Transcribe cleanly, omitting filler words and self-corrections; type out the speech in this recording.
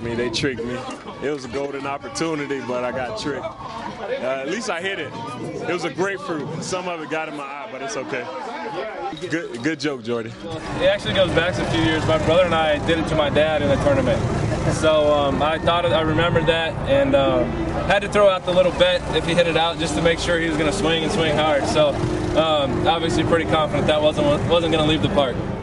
me. They tricked me. It was a golden opportunity, but I got tricked. At least I hit it. It was a grapefruit. Some of it got in my eye, but it's okay. Good joke, Jordy. It actually goes back a few years. My brother and I did it to my dad in a tournament. So I remembered that and had to throw out the little bet if he hit it out just to make sure he was going to swing and swing hard. So obviously pretty confident that wasn't going to leave the park.